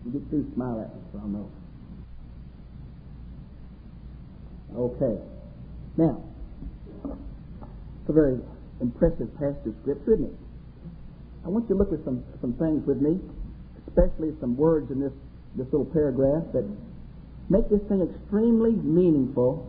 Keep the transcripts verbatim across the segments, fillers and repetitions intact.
you get through, smile at me so I'll know. Okay. Now, it's a very impressive passage of Scripture, isn't it? I want you to look at some, some things with me, especially some words in this, this little paragraph that make this thing extremely meaningful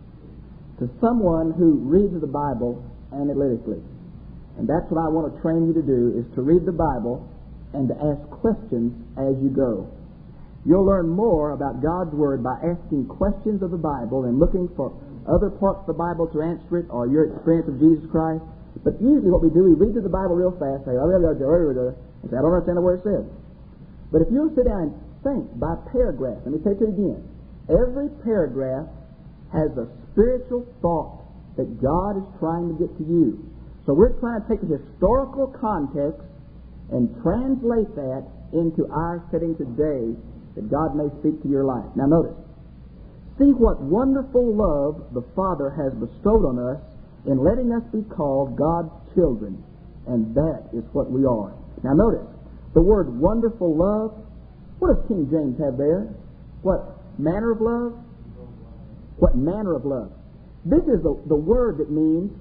to someone who reads the Bible analytically. And that's what I want to train you to do, is to read the Bible and to ask questions as you go. You'll learn more about God's Word by asking questions of the Bible and looking for other parts of the Bible to answer it, or your experience of Jesus Christ. But usually what we do, we read through the Bible real fast, say, oh, and say, I don't understand the word it says. But if you'll sit down and think by paragraph, let me say it to you again, every paragraph has a spiritual thought that God is trying to get to you. So we're trying to take the historical context and translate that into our setting today, that God may speak to your life. Now notice, see what wonderful love the Father has bestowed on us in letting us be called God's children, and that is what we are. Now notice, the word wonderful love, what does King James have there? What manner of love? What manner of love? This is the, the word that means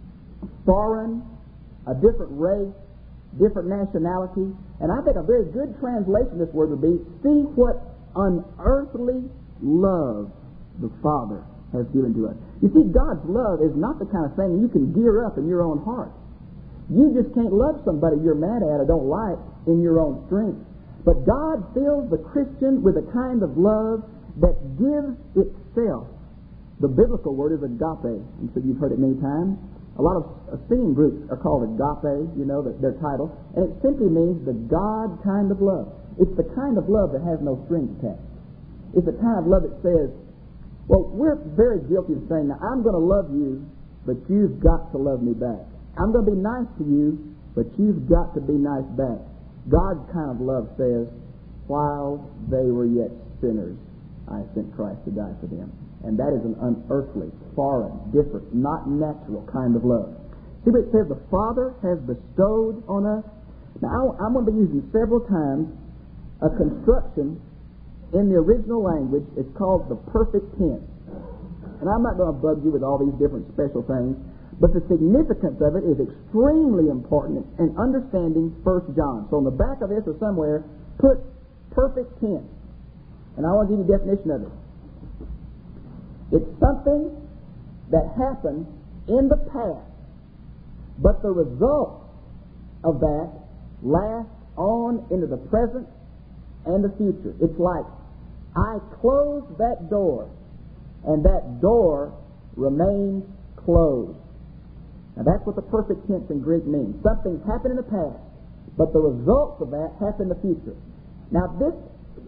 foreign, a different race, different nationality. And I think a very good translation of this word would be, see what unearthly love the Father has given to us. You see, God's love is not the kind of thing you can gear up in your own heart. You just can't love somebody you're mad at or don't like in your own strength. But God fills the Christian with a kind of love that gives itself. The biblical word is agape. And so you've heard it many times. A lot of uh, singing groups are called agape, you know, the, their title. And it simply means the God kind of love. It's the kind of love that has no strings attached. It's the kind of love that says, well, we're very guilty of saying, now, I'm going to love you, but you've got to love me back. I'm going to be nice to you, but you've got to be nice back. God's kind of love says, while they were yet sinners, I sent Christ to die for them. And that is an unearthly, foreign, different, not natural kind of love. See what it says, the Father has bestowed on us. Now, I'm going to be using several times a construction in the original language. It's called the perfect tense. And I'm not going to bug you with all these different special things, but the significance of it is extremely important in understanding First John. So on the back of this or somewhere, put perfect tense. And I want to give you a definition of it. It's something that happened in the past, but the result of that lasts on into the present and the future. It's like, I closed that door, and that door remains closed. Now that's what the perfect tense in Greek means. Something happened in the past, but the results of that happen in the future. Now this,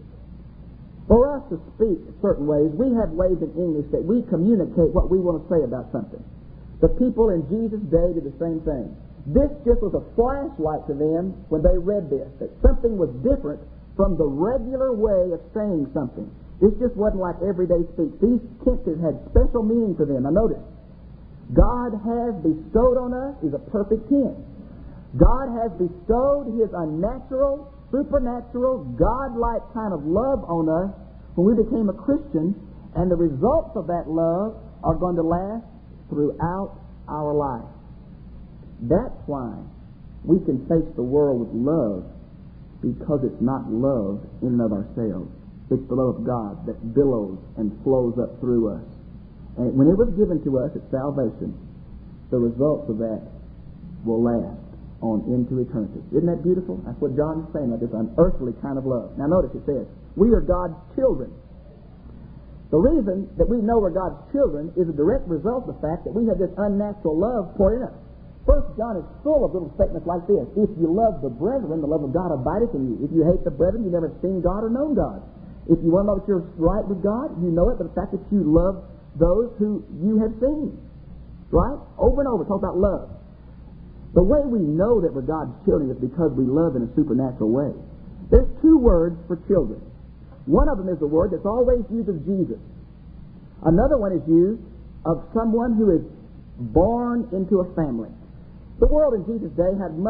for us to speak certain ways, we have ways in English that we communicate what we want to say about something. The people in Jesus' day did the same thing. This just was a flashlight to them when they read this, that something was different from the regular way of saying something. This just wasn't like everyday speech. These tenses had special meaning for them. Now notice, God has bestowed on us is a perfect tense. God has bestowed His unnatural, supernatural, God-like kind of love on us when we became a Christian, and the results of that love are going to last throughout our life. That's why we can face the world with love, because it's not love in and of ourselves. It's the love of God that billows and flows up through us. And when it was given to us at salvation, the results of that will last on into eternity. Isn't that beautiful? That's what John is saying, about this unearthly kind of love. Now notice it says, we are God's children. The reason that we know we're God's children is a direct result of the fact that we have this unnatural love poured in us. First John is full of little statements like this. If you love the brethren, the love of God abideth in you. If you hate the brethren, you've never seen God or known God. If you want to know that you're right with God, you know it, but the fact that you love those who you have seen. Right? Over and over, talk about love. The way we know that we're God's children is because we love in a supernatural way. There's two words for children. One of them is the word that's always used of Jesus. Another one is used of someone who is born into a family. The world in Jesus' day had much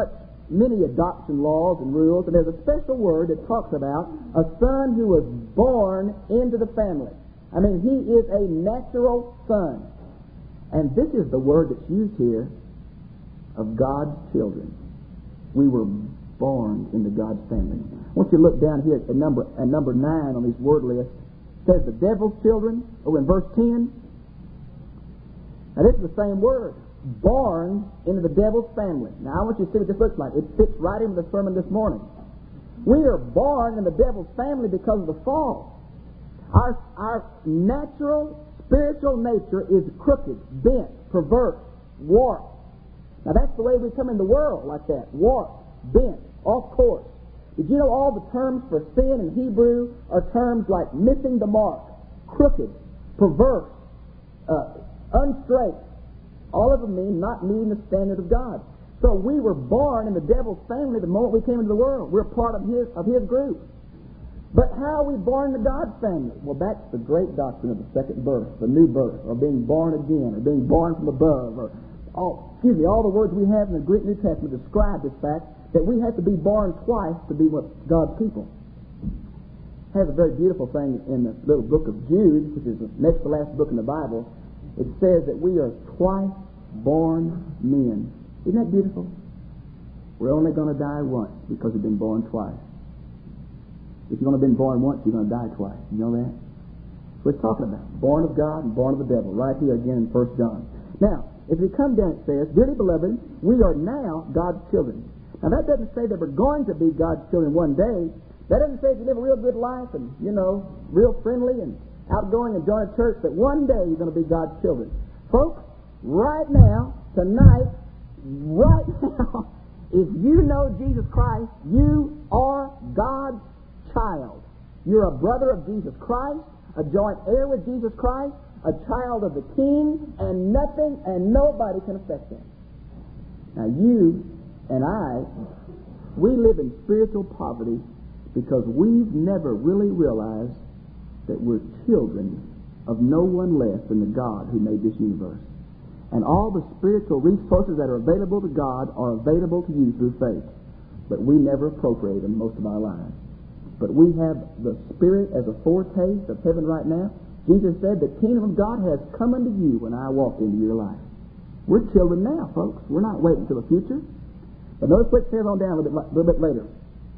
many adoption laws and rules, and there's a special word that talks about a son who was born into the family. I mean, he is a natural son. And this is the word that's used here of God's children. We were born into God's family. I want you to look down here at number, at number nine on these word lists. It says the devil's children, over in verse ten. Now this is the same word. Born into the devil's family. Now I want you to see what this looks like. It fits right into the sermon this morning. We are born in the devil's family because of the fall. Our, our natural spiritual nature is crooked, bent, perverse, warped. Now that's the way we come in the world, like that. Warped, bent, off course. Did you know all the terms for sin in Hebrew are terms like missing the mark, crooked, perverse, uh, unstraight? All of them mean not meeting the standard of God. So we were born in the devil's family the moment we came into the world. We're part of his of his group. But how are we born into God's family? Well, that's the great doctrine of the second birth, the new birth, or being born again, or being born from above, or all, excuse me, all the words we have in the Greek New Testament describe this fact that we have to be born twice to be what God's people. It has a very beautiful thing in the little book of Jude, which is the next to last book in the Bible. It says that we are twice born men. Isn't that beautiful? We're only going to die once because we've been born twice. If you've only been born once, you're going to die twice. You know that? That's what it's talking about. Born of God and born of the devil. Right here again in First John. Now, if we come down, it says, dearly beloved, we are now God's children. Now, that doesn't say that we're going to be God's children one day. That doesn't say if you live a real good life and, you know, real friendly and outgoing and join a church, that one day you're going to be God's children. Folks, right now, tonight, right now, if you know Jesus Christ, you are God's child. You're a brother of Jesus Christ, a joint heir with Jesus Christ, a child of the King, and nothing and nobody can affect that. Now you and I, we live in spiritual poverty because we've never really realized that we're children of no one less than the God who made this universe. And all the spiritual resources that are available to God are available to you through faith. But we never appropriate them most of our lives. But we have the Spirit as a foretaste of heaven right now. Jesus said, the kingdom of God has come unto you when I walked into your life. We're children now, folks. We're not waiting until the future. But notice what it says on down a little bit, little bit later.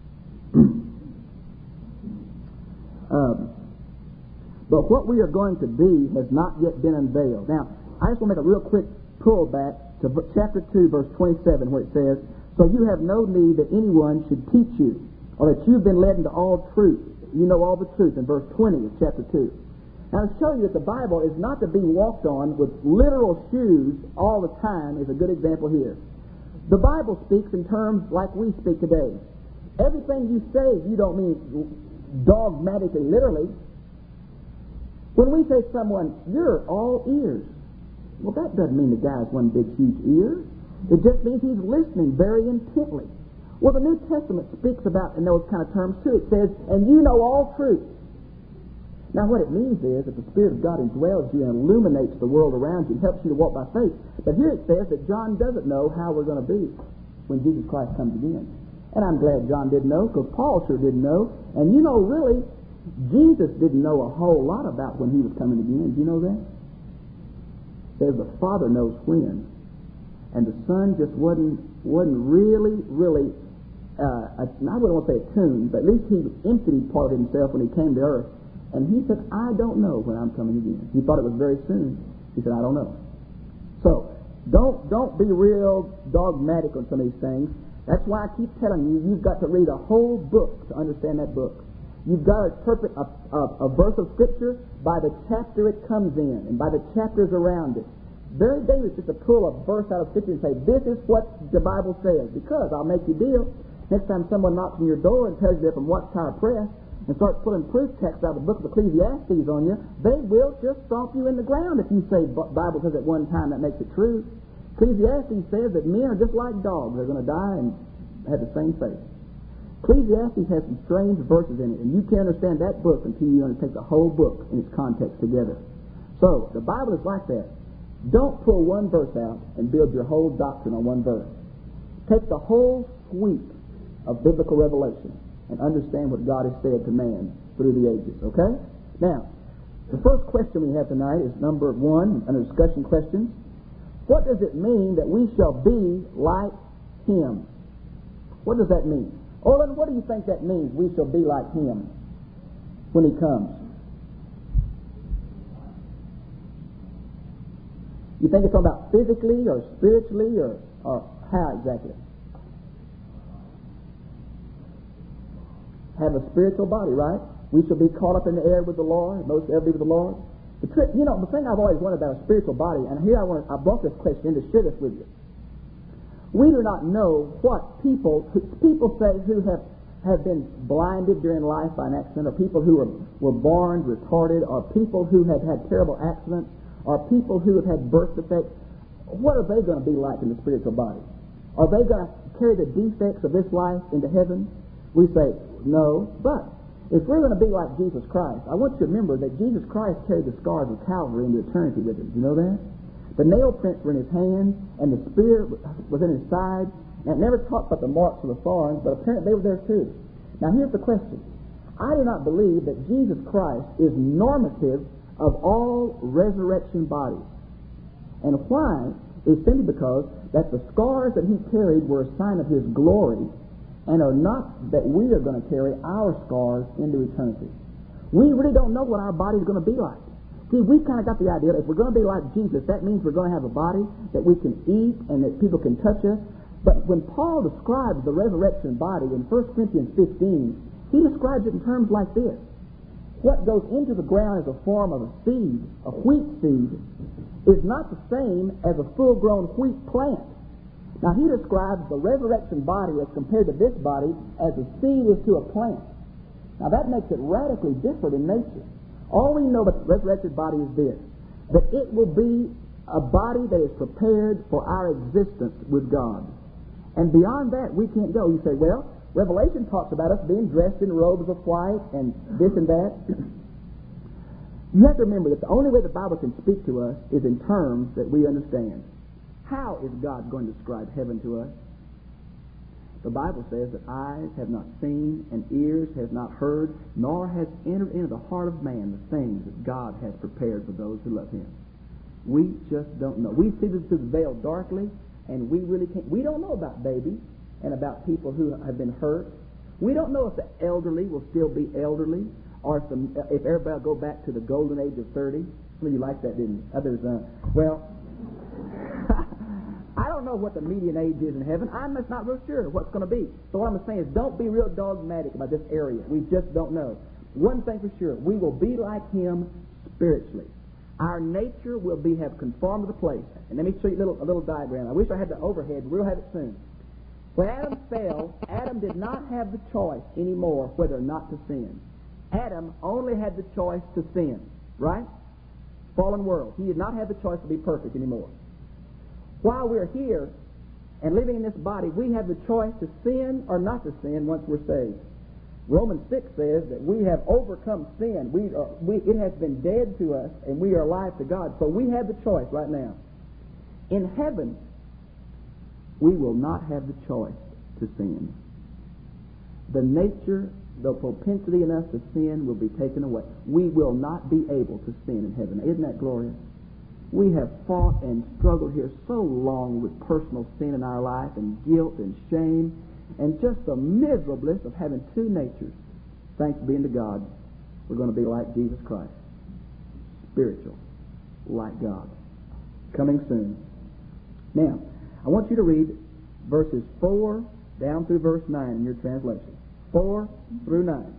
um, but what we are going to be has not yet been unveiled. Now, I just want to make a real quick pull back to chapter two, verse twenty-seven, where it says, so you have no need that anyone should teach you, or that you've been led into all truth. You know all the truth in verse twenty of chapter two. Now, to show you that the Bible is not to be walked on with literal shoes all the time is a good example here. The Bible speaks in terms like we speak today. Everything you say, you don't mean dogmatically, literally. When we say to someone, you're all ears, well, that doesn't mean the guy's one big, huge ear. It just means he's listening very intently. Well, the New Testament speaks about in those kind of terms too. It says, and you know all truth. Now, what it means is that the Spirit of God indwells you and illuminates the world around you and helps you to walk by faith. But here it says that John doesn't know how we're going to be when Jesus Christ comes again. And I'm glad John didn't know, because Paul sure didn't know. And you know, really, Jesus didn't know a whole lot about when he was coming again. Do you know that? It says the Father knows when. And the Son just wasn't, wasn't really, really, uh, I wouldn't want to say attuned, but at least he emptied part of himself when he came to earth. And he said, I don't know when I'm coming again. He thought it was very soon. He said, I don't know. So, don't don't be real dogmatic on some of these things. That's why I keep telling you, you've got to read a whole book to understand that book. You've got to interpret a, a, a verse of Scripture by the chapter it comes in and by the chapters around it. Very dangerous just to pull a verse out of Scripture and say, this is what the Bible says. Because I'll make you deal. Next time someone knocks on your door and tells you they're from Watchtower Press, and start pulling proof texts out of the book of Ecclesiastes on you, they will just stomp you in the ground if you say Bible says at one time that makes it true. Ecclesiastes says that men are just like dogs. They're going to die and have the same fate. Ecclesiastes has some strange verses in it, and you can't understand that book until you undertake the whole book in its context together. So, the Bible is like that. Don't pull one verse out and build your whole doctrine on one verse. Take the whole sweep of biblical revelation and understand what God has said to man through the ages. Okay? Now, the first question we have tonight is number one, under discussion questions. What does it mean that we shall be like Him? What does that mean? Olin, what do you think that means, we shall be like Him when He comes? You think it's talking about physically or spiritually or, or how exactly? Have a spiritual body, right? We shall be caught up in the air with the Lord, most ever be with the Lord. The trick, you know, the thing I've always wondered about a spiritual body, and here I want I brought this question in to share this with you. We do not know what people people say who have, have been blinded during life by an accident, or people who were, were born retarded, or people who have had terrible accidents, or people who have had birth defects. What are they going to be like in the spiritual body? Are they going to carry the defects of this life into heaven? We say, no, but if we're going to be like Jesus Christ, I want you to remember that Jesus Christ carried the scars of Calvary into eternity with Him. Do you know that? The nail prints were in His hands, and the spear was in His side, and it never talked about the marks of the thorns, but apparently they were there too. Now here's the question. I do not believe that Jesus Christ is normative of all resurrection bodies. And why is simply because that the scars that He carried were a sign of His glory, and are not that we are going to carry our scars into eternity. We really don't know what our body is going to be like. See, we've kind of got the idea that if we're going to be like Jesus, that means we're going to have a body that we can eat and that people can touch us. But when Paul describes the resurrection body in First Corinthians fifteen, he describes it in terms like this. What goes into the ground as a form of a seed, a wheat seed, is not the same as a full-grown wheat plant. Now, he describes the resurrection body as compared to this body as a seed is to a plant. Now, that makes it radically different in nature. All we know about the resurrected body is this, that it will be a body that is prepared for our existence with God. And beyond that, we can't go. You say, well, Revelation talks about us being dressed in robes of white and this and that. You have to remember that the only way the Bible can speak to us is in terms that we understand. How is God going to describe heaven to us? The Bible says that eyes have not seen and ears have not heard, nor has entered into the heart of man the things that God has prepared for those who love Him. We just don't know. We see this through the veil darkly, and we really can't. We don't know about babies and about people who have been hurt. We don't know if the elderly will still be elderly, or if, the, if everybody will go back to the golden age of thirty. Some of you liked that, didn't you? Others, uh, well... I don't know what the median age is in heaven. I'm just not real sure what's going to be. So what I'm saying is, don't be real dogmatic about this area. We just don't know. One thing for sure, we will be like Him spiritually. Our nature will be have conformed to the place. And let me show you a little, a little diagram. I wish I had the overhead. We'll have it soon. When Adam fell, Adam did not have the choice anymore whether or not to sin. Adam only had the choice to sin, right? Fallen world. He did not have the choice to be perfect anymore. While we're here and living in this body, we have the choice to sin or not to sin once we're saved. Romans six says that we have overcome sin. We are, we, it has been dead to us, and we are alive to God. So we have the choice right now. In heaven, we will not have the choice to sin. The nature, the propensity in us to sin will be taken away. We will not be able to sin in heaven. Isn't that glorious? We have fought and struggled here so long with personal sin in our life and guilt and shame and just the miserableness of having two natures. Thanks be unto God, we're going to be like Jesus Christ. Spiritual, like God. Coming soon. Now, I want you to read verses four down through verse nine in your translation. four through nine.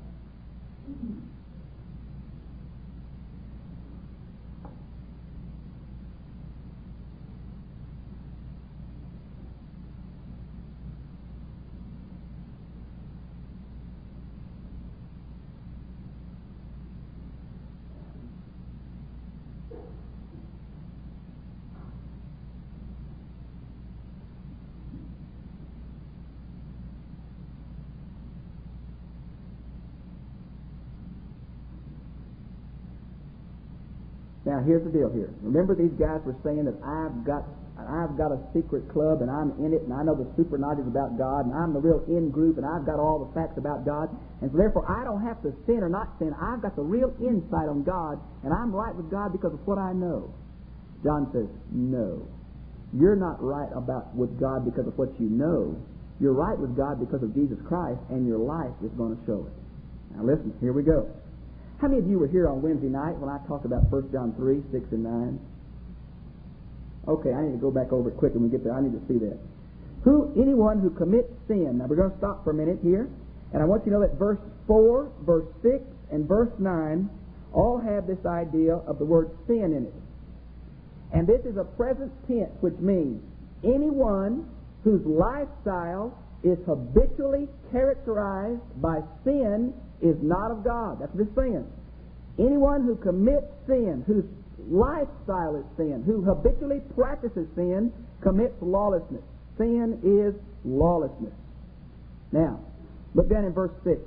Now, here's the deal here. Remember, these guys were saying that I've got, I've got a secret club and I'm in it and I know the super knowledge about God and I'm the real in group and I've got all the facts about God, and so therefore I don't have to sin or not sin. I've got the real insight on God and I'm right with God because of what I know. John says, no. You're not right about with God because of what you know. You're right with God because of Jesus Christ, and your life is going to show it. Now listen, here we go. How many of you were here on Wednesday night when I talked about First John three, six, and nine? Okay, I need to go back over it quick when we get there. I need to see that. Who, anyone who commits sin. Now we're going to stop for a minute here, and I want you to know that verse four, verse six, and verse nine all have this idea of the word sin in it. And this is a present tense, which means anyone whose lifestyle is habitually characterized by sin is not of God. That's what it's saying. Anyone who commits sin, whose lifestyle is sin, who habitually practices sin, commits lawlessness. Sin is lawlessness. Now, look down in verse six.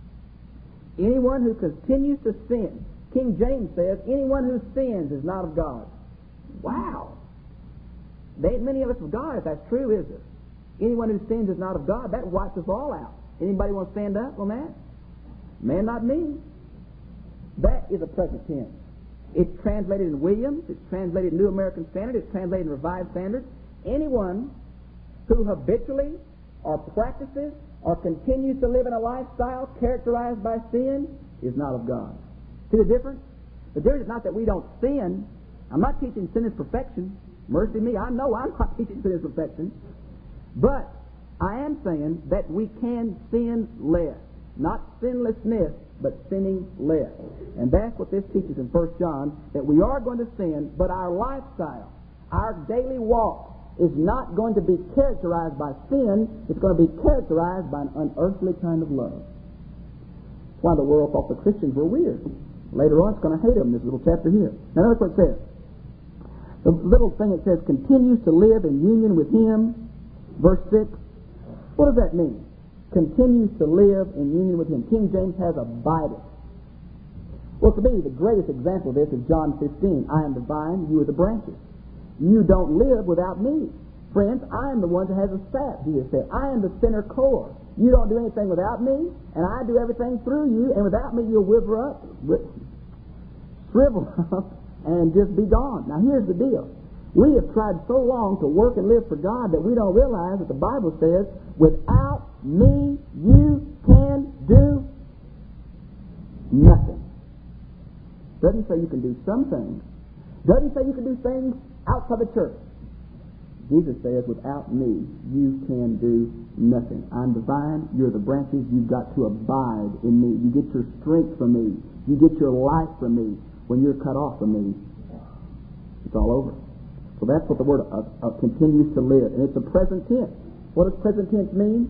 Anyone who continues to sin, King James says, anyone who sins is not of God. Wow. There ain't many of us of God if that's true, is there? Anyone who sins is not of God. That wipes us all out. Anybody want to stand up on that? Man, not me. That is a present tense. It's translated in Williams. It's translated in New American Standard. It's translated in Revised Standard. Anyone who habitually or practices or continues to live in a lifestyle characterized by sin is not of God. See the difference? The difference is not that we don't sin. I'm not teaching sin is perfection. Mercy me, I know I'm not teaching sin is perfection. But I am saying that we can sin less. Not sinlessness, but sinning less. And that's what this teaches in First John, that we are going to sin, but our lifestyle, our daily walk, is not going to be characterized by sin. It's going to be characterized by an unearthly kind of love. That's why the world thought the Christians were weird. Later on, it's going to hate them, this little chapter here. Now, notice what it says. The little thing it says, continues to live in union with Him. Verse six. What does that mean? Continues to live in union with Him. King James has abideth. Well, to me, the greatest example of this is John fifteen. I am the vine, you are the branches. You don't live without me. Friends, I am the one that has a sap, Jesus said. I am the center core. You don't do anything without me, and I do everything through you, and without me you'll wither up, shrivel up, and just be gone. Now here's the deal. We have tried so long to work and live for God that we don't realize that the Bible says, without me you can do nothing. Doesn't say you can do some things. Doesn't say you can do things outside the church. Jesus says, without me you can do nothing. I'm the vine, you're the branches, you've got to abide in me. You get your strength from me. You get your life from me. When you're cut off from me, it's all over. So that's what the word of, of continues to live. And it's a present tense. What does present tense mean?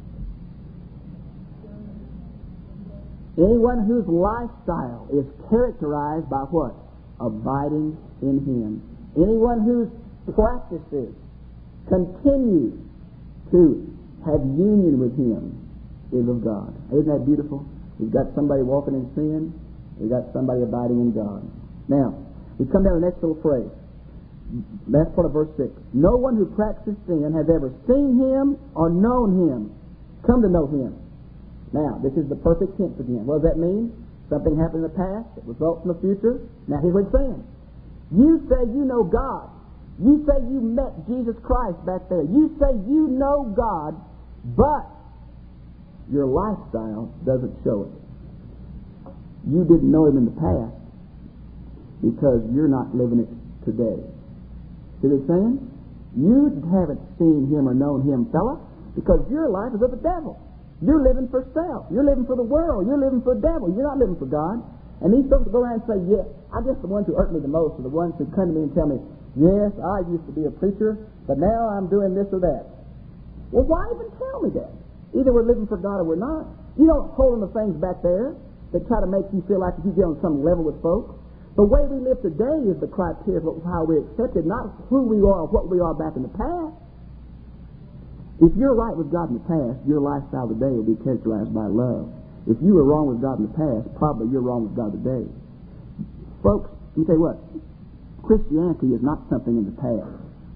Anyone whose lifestyle is characterized by what? Abiding in Him. Anyone whose practices continue to have union with Him is of God. Isn't that beautiful? You've got somebody walking in sin. You've got somebody abiding in God. Now, we come down to the next little phrase. Last part of verse six. No one who practices sin has ever seen Him or known Him. Come to know Him. Now, this is the perfect tense again. What does that mean? Something happened in the past that results in the future. Now, here's what it's saying. You say you know God. You say you met Jesus Christ back there. You say you know God, but your lifestyle doesn't show it. You didn't know Him in the past because you're not living it today. See what it's saying? You haven't seen Him or known Him, fella, because your life is of the devil. You're living for self. You're living for the world. You're living for the devil. You're not living for God. And these folks go around and say, yeah, I guess the ones who hurt me the most are the ones who come to me and tell me, yes, I used to be a preacher, but now I'm doing this or that. Well, why even tell me that? Either we're living for God or we're not. You don't hold on the things back there that try to make you feel like you get on some level with folks. The way we live today is the criteria of how we're accepted, not who we are or what we are back in the past. If you're right with God in the past, your lifestyle today will be characterized by love. If you were wrong with God in the past, probably you're wrong with God today. Folks, let me tell you what. Christianity is not something in the past.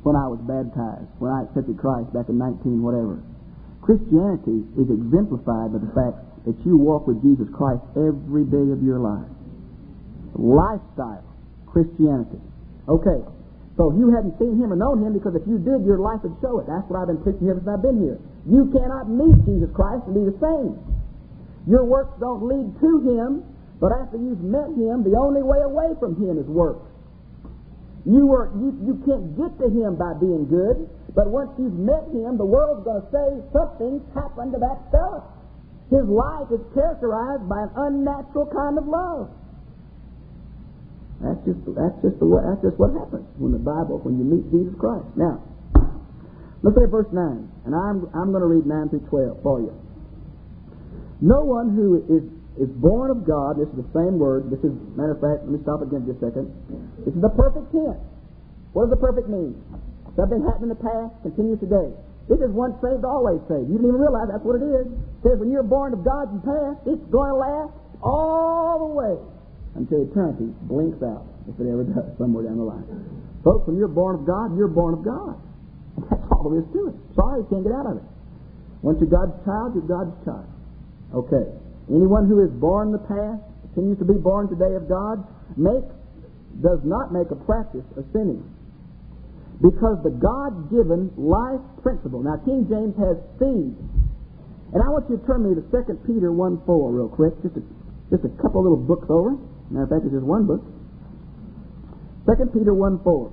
when I was baptized, when I accepted Christ back in nineteen whatever. Christianity is exemplified by the fact that you walk with Jesus Christ every day of your life. Lifestyle Christianity. Okay, so you hadn't seen Him or known Him, because if you did, your life would show it. That's what I've been preaching here since I've been here. You cannot meet Jesus Christ and be the same. Your works don't lead to Him, but after you've met Him, the only way away from Him is works. You, were, you, you can't get to Him by being good, but once you've met Him, the world's going to say something's happened to that fellow. His life is characterized by an unnatural kind of love. That's just that's just the way, that's just what happens when the Bible when you meet Jesus Christ. Now, look at verse nine, and I'm I'm going to read nine through twelve for you. No one who is is born of God. This is the same word. This is, matter of fact, let me stop again just a second. This is the perfect tense. What does the perfect mean? Something happened in the past, continues today. This is once saved, always saved. You didn't even realize that's what it is. It says when you're born of God in the past, it's going to last all the way until eternity blinks out, if it ever does, somewhere down the line. Folks, when you're born of God, you're born of God. That's all there is to it. Sorry, you can't get out of it. Once you're God's child, you're God's child. Okay. Anyone who is born in the past, continues to be born today of God, makes, does not make a practice of sinning. Because the God-given life principle. Now, King James has seed. And I want you to turn me to Second Peter one four real quick. Just a, just a couple little books over. Matter of fact, it's just one book. Second Peter one four.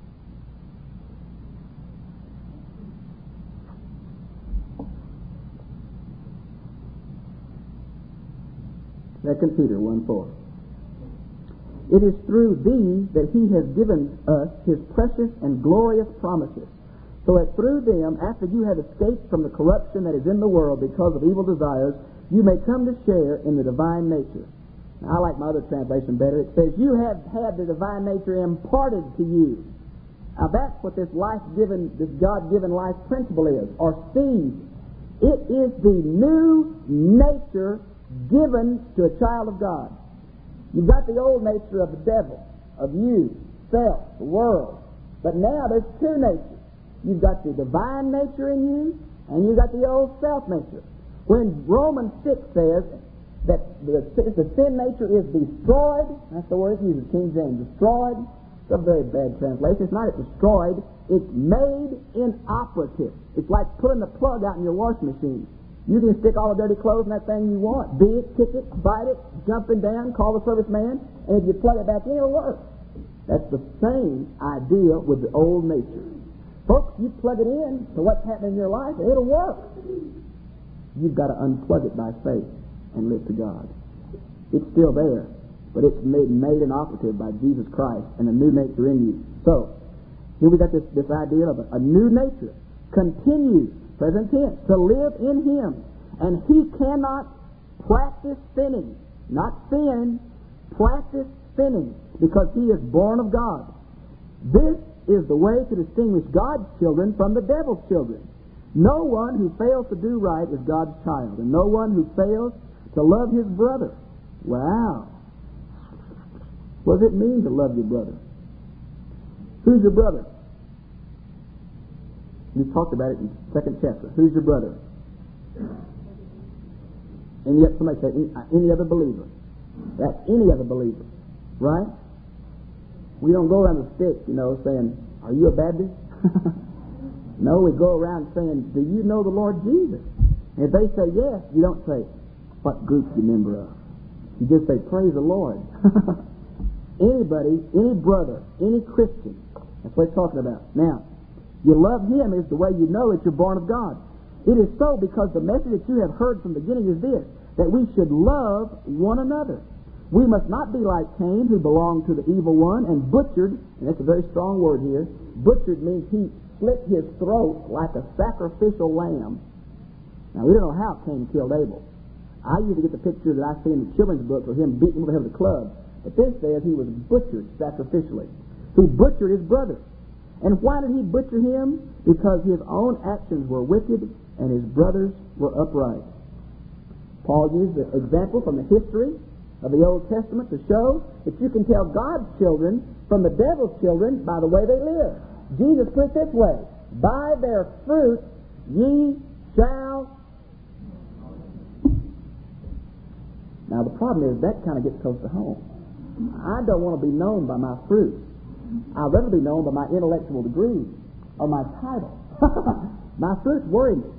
Second Peter one four. It is through these that He has given us His precious and glorious promises, so that through them, after you have escaped from the corruption that is in the world because of evil desires, you may come to share in the divine nature. Now, I like my other translation better. It says, you have had the divine nature imparted to you. Now, that's what this life-given, this God-given life principle is, or seed. It is the new nature given to a child of God. You've got the old nature of the devil, of you, self, the world. But now there's two natures. You've got the divine nature in you, and you've got the old self nature. When Romans six says that the, the sin nature is destroyed, that's the word it uses, King James, destroyed. It's a very bad translation. It's not it's destroyed, it's made inoperative. It's like putting the plug out in your washing machine. You can stick all the dirty clothes in that thing you want, beat it, kick it, bite it, jumping down, call the serviceman, and if you plug it back in, it'll work. That's the same idea with the old nature. Folks, you plug it in to what's happening in your life, and it'll work. You've got to unplug it by faith and live to God. It's still there, but it's made, made inoperative by Jesus Christ and a new nature in you. So, here we got this, this idea of a, a new nature. Continue, present tense, to live in Him. And He cannot practice sinning. Not sin, practice sinning, because He is born of God. This is the way to distinguish God's children from the devil's children. No one who fails to do right is God's child, and no one who fails to love his brother. Wow. What does it mean to love your brother? Who's your brother? We talked about it in the second chapter. Who's your brother? Any somebody say any, any other believer. That's any other believer, right? We don't go around the stick, you know, saying, "Are you a Baptist?" No, we go around saying, "Do you know the Lord Jesus?" And if they say yes, you don't say, "What group you member of?" You just say, "Praise the Lord." Anybody, any brother, any Christian. That's what he's talking about. Now, you love Him is the way you know that you're born of God. It is so because the message that you have heard from the beginning is this, that we should love one another. We must not be like Cain, who belonged to the evil one and butchered, and that's a very strong word here. Butchered means he slit his throat like a sacrificial lamb. Now, we don't know how Cain killed Abel. I usually get the picture that I see in the children's book of him beating him over the head with a club. But this says he was butchered sacrificially. He butchered his brother. And why did he butcher him? Because his own actions were wicked and his brothers were upright. Paul used the example from the history of the Old Testament to show that you can tell God's children from the devil's children by the way they live. Jesus put it this way, by their fruit ye shall. Now the problem is that kind of gets close to home. I don't want to be known by my fruit. I'd rather be known by my intellectual degree or my title. My fruits worry me.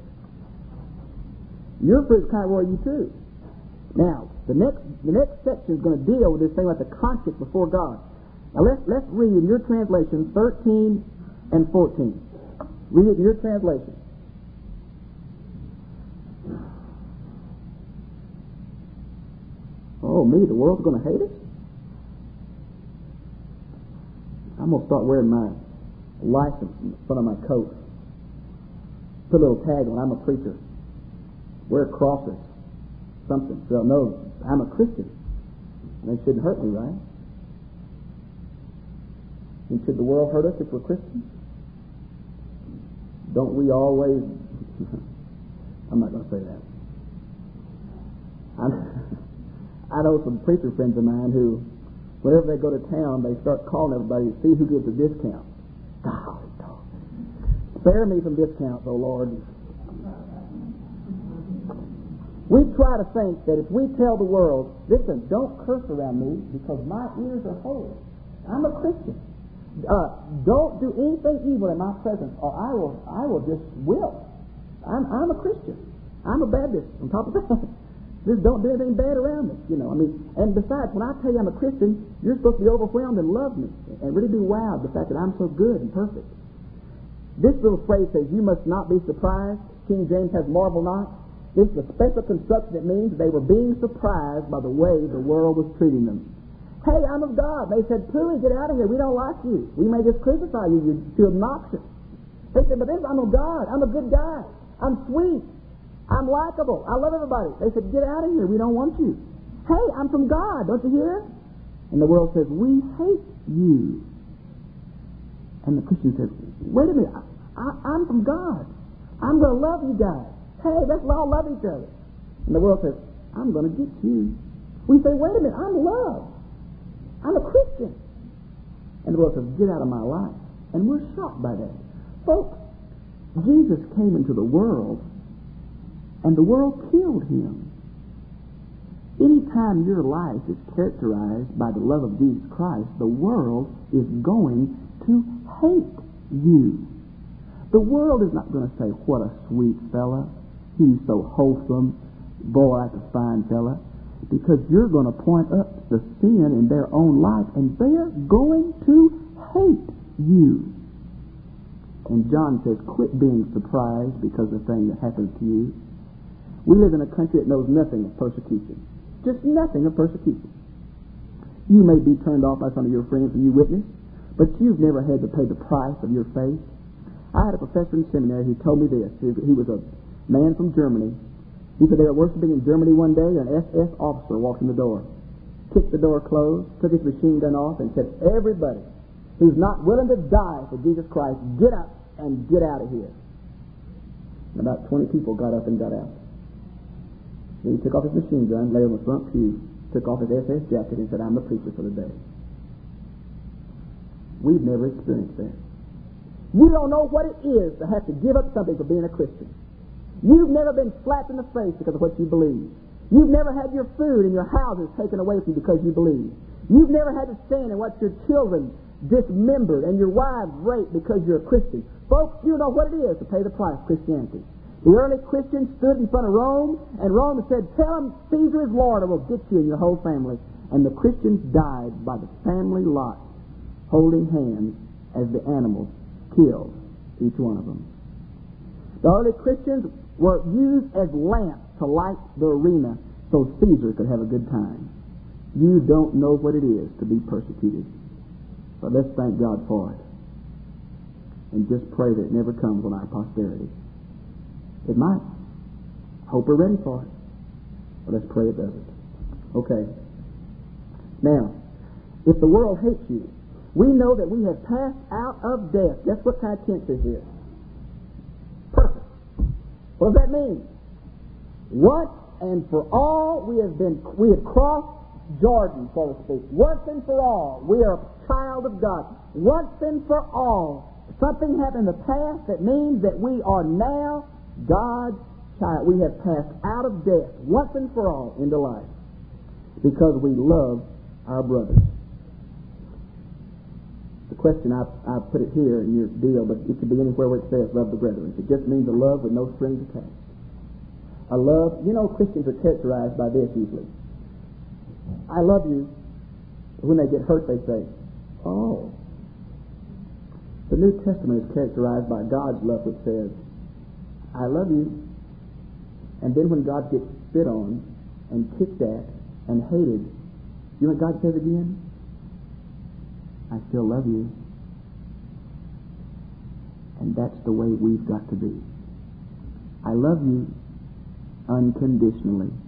Your fruits kind of worry you too. Now, the next the next section is going to deal with this thing about the conscience before God. Now let's let's read in your translation thirteen and fourteen. Read it in your translation. Oh me, the world's going to hate us? I'm going to start wearing my license in front of my coat. Put a little tag on, I'm a preacher. Wear crosses. Something. So they'll know I'm a Christian. And they shouldn't hurt me, right? And should the world hurt us if we're Christians? Don't we always... I'm not going to say that. I'm, I know some preacher friends of mine who, whenever they go to town, they start calling everybody to see who gives a discount. Golly, dog. Spare me some discounts, oh Lord. We try to think that if we tell the world, listen, don't curse around me because my ears are holy. I'm a Christian. Uh, don't do anything evil in my presence, or I will, I will just will. I'm, I'm a Christian. I'm a Baptist. On top of that, just don't do anything bad around me. You know, I mean, and besides, when I tell you I'm a Christian, you're supposed to be overwhelmed and love me, and really be wowed the fact that I'm so good and perfect. This little phrase says, "You must not be surprised." King James has "marvel not." This is a special construction that means they were being surprised by the way the world was treating them. Hey, I'm of God. They said, Pooey, get out of here. We don't like you. We may just crucify you. You're too obnoxious. They said, but this, I'm of God. I'm a good guy. I'm sweet. I'm likable. I love everybody. They said, get out of here. We don't want you. Hey, I'm from God. Don't you hear? And the world says, we hate you. And the Christian says, wait a minute. I, I, I'm from God. I'm going to love you guys. Hey, let's all love each other. And the world says, I'm going to get you. We say, wait a minute, I'm loved. I'm a Christian. And the world says, get out of my life. And we're shocked by that. Folks, Jesus came into the world, and the world killed him. Anytime your life is characterized by the love of Jesus Christ, the world is going to hate you. The world is not going to say, what a sweet fella. He's so wholesome. Boy, that's a fine fella. Because you're going to point up the sin in their own life, and they're going to hate you. And John says, quit being surprised because of the thing that happens to you. We live in a country that knows nothing of persecution. Just nothing of persecution. You may be turned off by some of your friends when you witness, but you've never had to pay the price of your faith. I had a professor in seminary who told me this. He was a man from Germany. He said they were worshiping in Germany one day, and an S S officer walked in the door, kicked the door closed, took his machine gun off, and said, everybody who's not willing to die for Jesus Christ, get up and get out of here. And about twenty people got up and got out. Then he took off his machine gun, lay on the front pew, took off his S S jacket, and said, I'm the preacher for the day. We've never experienced that. You don't know what it is to have to give up something for being a Christian. You've never been slapped in the face because of what you believe. You've never had your food and your houses taken away from you because you believe. You've never had to stand and watch your children dismembered and your wives raped because you're a Christian. Folks, you know what it is to pay the price of Christianity. The early Christians stood in front of Rome, and Rome said, tell them Caesar is Lord, or we'll get you and your whole family. And the Christians died by the family lot, holding hands as the animals killed each one of them. The early Christians were used as lamps to light the arena so Caesar could have a good time. You don't know what it is to be persecuted. But let's thank God for it. And just pray that it never comes on our posterity. It might. Hope we're ready for it. But let's pray it doesn't. Okay. Now, if the world hates you, we know that we have passed out of death. Guess what kind of tense is this? Perfect. What does that mean? Once and for all, we have been, we have crossed Jordan, so to speak. Once and for all, we are a child of God. Once and for all, Something happened in the past that means that we are now God's child. We have passed out of death once and for all into life because we love our brothers. The question, I, I put it here in your deal, but it could be anywhere where it says love the brethren. It just means a love with no strings attached. A love, you know, Christians are characterized by this usually. I love you. When they get hurt, they say, oh. The New Testament is characterized by God's love, which says, I love you. And then when God gets spit on and kicked at and hated, you know what God says again? I still love you. And that's the way we've got to be. I love you unconditionally.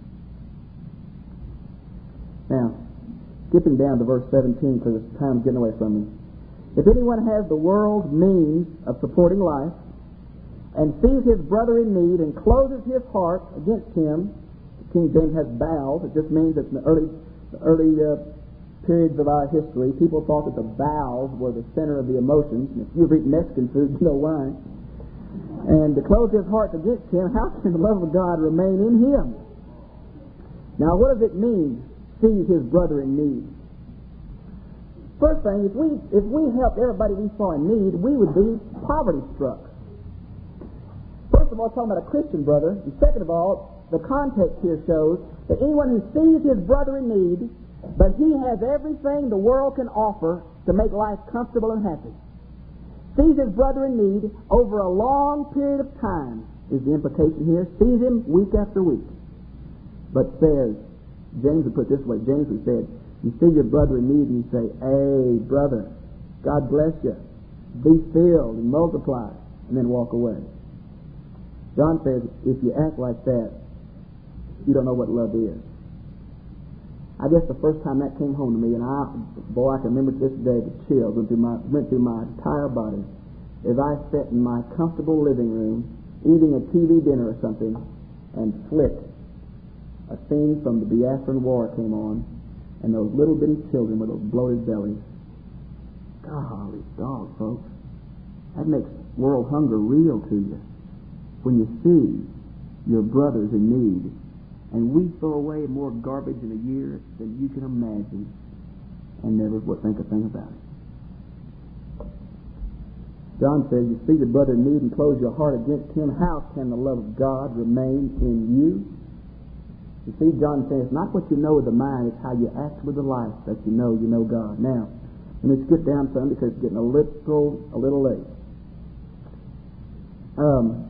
Now, skipping down to verse seventeen, because time's getting away from me. If anyone has the world's means of supporting life, and sees his brother in need, and closes his heart against him, King James has bowels. It just means that in the early, the early uh, periods of our history, people thought that the bowels were the center of the emotions. And if you've eaten Mexican food, you know why. And to close his heart against him, how can the love of God remain in him? Now, what does it mean, sees his brother in need? First thing, if we if we helped everybody we saw in need, we would be poverty-struck. First of all, talking about a Christian brother. And second of all, the context here shows that anyone who sees his brother in need, but he has everything the world can offer to make life comfortable and happy, sees his brother in need over a long period of time, is the implication here, sees him week after week, but says, James would put it this way, James would say, you see your brother in need and you say, hey, brother, God bless you, be filled and multiply, and then walk away. John says, if you act like that, you don't know what love is. I guess the first time that came home to me, and I, boy, I can remember to this day the chills went through my went through my entire body as I sat in my comfortable living room eating a T V dinner or something, and flipped a scene from the Biafran War came on, and those little bitty children with those bloated bellies. Golly dog, folks, that makes world hunger real to you when you see your brothers in need. And we throw away more garbage in a year than you can imagine and never would think a thing about it. John says, you see your brother in need and close your heart against him. How can the love of God remain in you? You see, John says, it's not what you know with the mind, it's how you act with the life that you know you know God. Now, let me skip down some because it's getting a little, a little late. Um...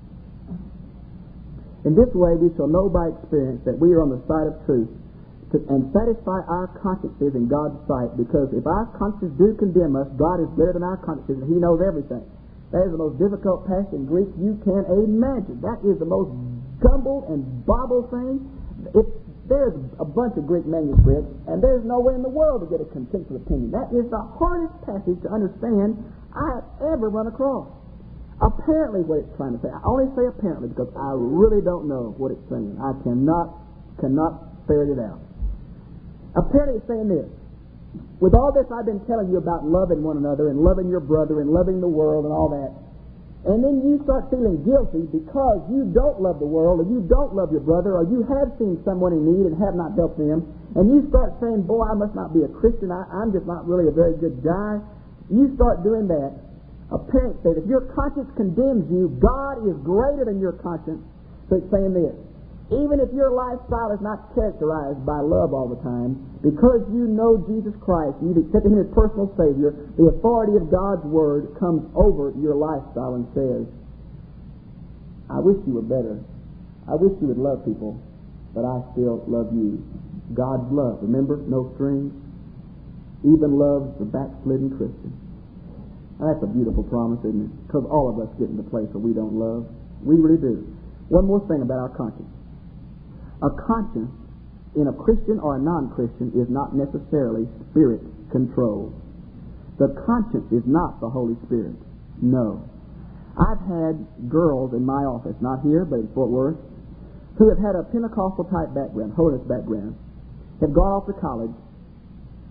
In this way we shall know by experience that we are on the side of truth, to, and satisfy our consciences in God's sight, because if our consciences do condemn us, God is better than our consciences, and He knows everything. That is the most difficult passage in Greek you can imagine. That is the most jumbled and bobbled thing. It, there's a bunch of Greek manuscripts, and there's no way in the world to get a consensus opinion. That is the hardest passage to understand I have ever run across. Apparently what it's trying to say, I only say apparently because I really don't know what it's saying. I cannot, cannot ferret it out. Apparently it's saying this: with all this I've been telling you about loving one another and loving your brother and loving the world and all that, and then you start feeling guilty because you don't love the world or you don't love your brother or you have seen someone in need and have not helped them, and you start saying, boy, I must not be a Christian, I, I'm just not really a very good guy. You start doing that. A parent said, if your conscience condemns you, God is greater than your conscience. So it's saying this: even if your lifestyle is not characterized by love all the time, because you know Jesus Christ, you've accepted Him as personal Savior, the authority of God's Word comes over your lifestyle and says, I wish you were better. I wish you would love people, but I still love you. God's love, remember, no strings, even loves the backslidden Christian. Now, that's a beautiful promise, isn't it? Because all of us get in the place where we don't love. We really do. One more thing about our conscience. A conscience in a Christian or a non-Christian is not necessarily spirit controlled. The conscience is not the Holy Spirit. No. I've had girls in my office, not here, but in Fort Worth, who have had a Pentecostal type background, holiness background, have gone off to college,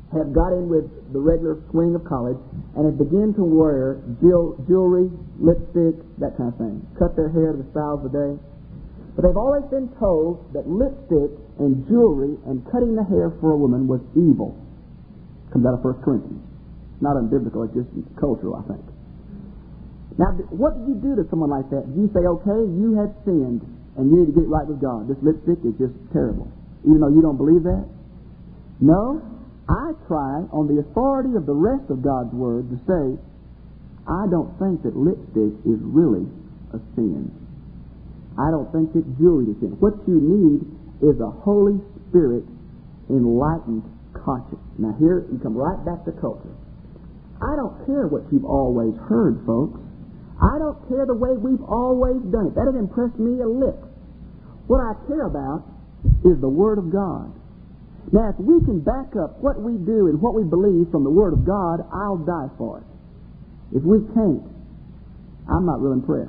had got in with the regular swing of college and had begun to wear jewel, jewelry, lipstick, that kind of thing. Cut their hair to the style of the day. But they've always been told that lipstick and jewelry and cutting the hair for a woman was evil. Comes out of First Corinthians. Not unbiblical, it's just cultural, I think. Now, what did you do to someone like that? Did you say, okay, you have sinned and you need to get right with God. This lipstick is just terrible. Even though you don't believe that? No. I try, on the authority of the rest of God's Word, to say, I don't think that lipstick is really a sin. I don't think that jewelry is a sin. What you need is a Holy Spirit enlightened conscience. Now here, you come right back to culture. I don't care what you've always heard, folks. I don't care the way we've always done it. That doesn't impress me a lick. What I care about is the Word of God. Now, if we can back up what we do and what we believe from the Word of God, I'll die for it. If we can't, I'm not real impressed.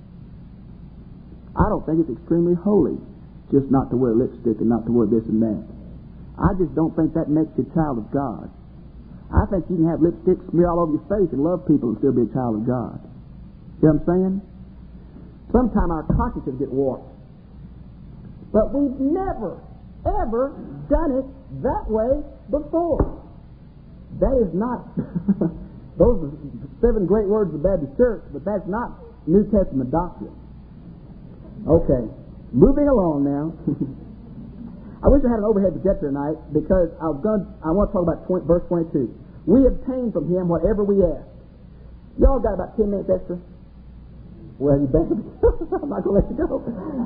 I don't think it's extremely holy just not to wear lipstick and not to wear this and that. I just don't think that makes you a child of God. I think you can have lipstick smear all over your face and love people and still be a child of God. You know what I'm saying? Sometimes our consciences get warped. But we've never, ever done it that way before. That is not, those are seven great words of the Baptist Church, but that's not New Testament doctrine. Okay, moving along now. I wish I had an overhead projector tonight because I was going. I want to talk about twenty, verse twenty-two. We obtain from Him whatever we ask. Y'all got about ten minutes extra? Well, you better. I'm not going to let you go.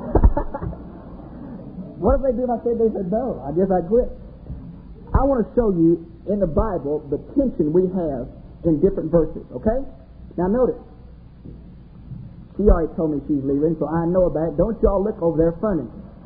What if they do if I said they said no? I guess I quit. I want to show you in the Bible the tension we have in different verses, okay? Now notice. She already told me she's leaving, so I know about it. Don't y'all look over there funny.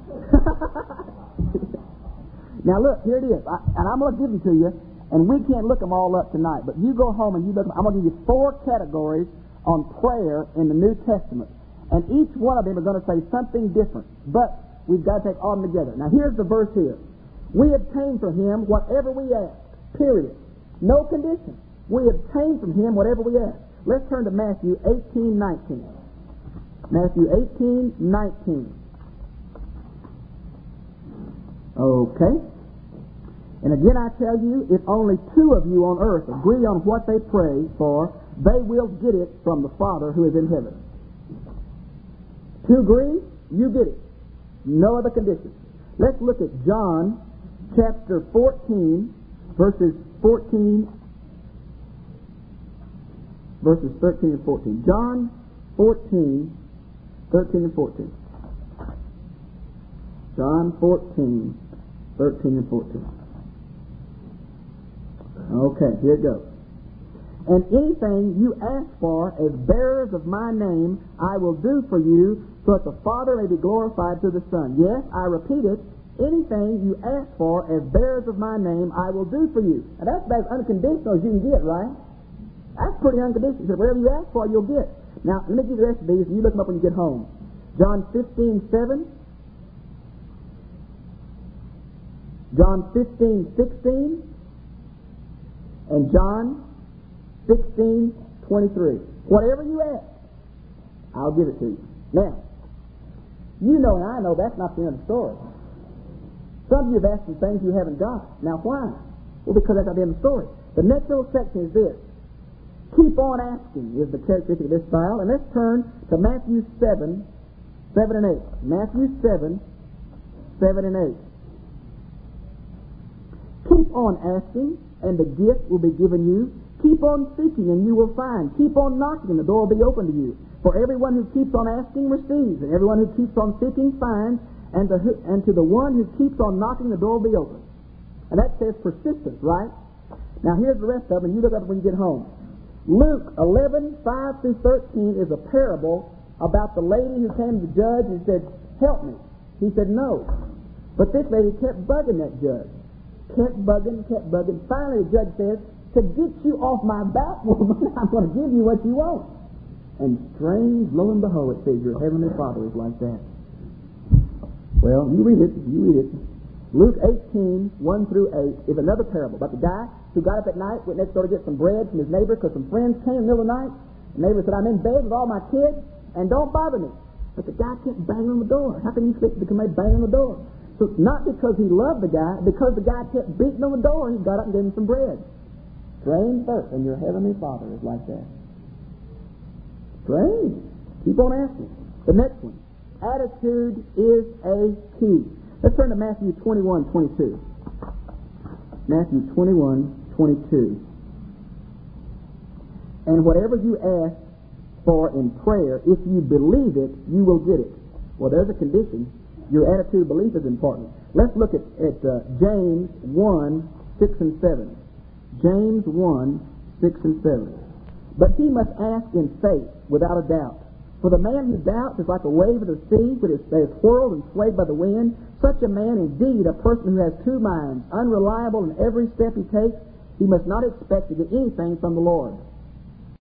Now look, here it is. I, and I'm going to give them to you, and we can't look them all up tonight. But you go home and you look them. I'm going to give you four categories on prayer in the New Testament. And each one of them are going to say something different. But we've got to take all of them together. Now here's the verse here. We obtain from Him whatever we ask. Period. No condition. We obtain from Him whatever we ask. Let's turn to Matthew eighteen nineteen. Matthew eighteen nineteen. Okay. And again I tell you, if only two of you on earth agree on what they pray for, they will get it from the Father who is in heaven. Two agree, you get it. No other conditions. Let's look at John chapter fourteen, verses fourteen, verses thirteen and fourteen. John fourteen, thirteen and fourteen. John fourteen, thirteen and fourteen. Okay, here it goes. And anything you ask for as bearers of my name, I will do for you, so that the Father may be glorified through the Son. Yes, I repeat it, anything you ask for as bearers of my name, I will do for you. Now that's about as unconditional as you can get, right? That's pretty unconditional. So whatever you ask for, you'll get. Now, let me give you the rest of these, and you look them up when you get home. John fifteen seven. John fifteen sixteen. And John sixteen twenty-three. Whatever you ask, I'll give it to you. Now, you know and I know that's not the end of the story. Some of you have asked for things you haven't got. Now, why? Well, because that's not the end of the story. The next little section is this. Keep on asking is the characteristic of this style. And let's turn to Matthew seven, seven and eight. Matthew seven, seven and eight. Keep on asking, and the gift will be given you. Keep on seeking, and you will find. Keep on knocking, and the door will be open to you. For everyone who keeps on asking receives, and everyone who keeps on seeking finds, and, the, and to the one who keeps on knocking, the door will be open. And that says persistence, right? Now here's the rest of them, and you look up when you get home. Luke eleven, five through thirteen is a parable about the lady who came to the judge and said, help me. He said, no. But this lady kept bugging that judge. Kept bugging, kept bugging. Finally, the judge says, to get you off my back, woman, I'm going to give you what you want. And strange, lo and behold, it says your heavenly Father is like that. Well, you read it, you read it. Luke eighteen, one through eight is another parable about the guy who got up at night, went next door to get some bread from his neighbor because some friends came in the middle of the night. The neighbor said, I'm in bed with all my kids, and don't bother me. But the guy kept banging on the door. How can you expect to come and bang on the door? So not because he loved the guy, because the guy kept beating on the door, he got up and gave him some bread. Strange birth, and your heavenly Father is like that. Strange. Keep on asking. The next one. Attitude is a key. Let's turn to Matthew twenty-one, twenty-two. Matthew twenty-one, twenty-two. And whatever you ask for in prayer, if you believe it, you will get it. Well, there's a condition. Your attitude of belief is important. Let's look at, at uh, James one, six and seven. James one, six and seven. But he must ask in faith, without a doubt. For the man who doubts is like a wave of the sea, which is, that is whirled and swayed by the wind. Such a man, indeed, a person who has two minds, unreliable in every step he takes, he must not expect to get anything from the Lord.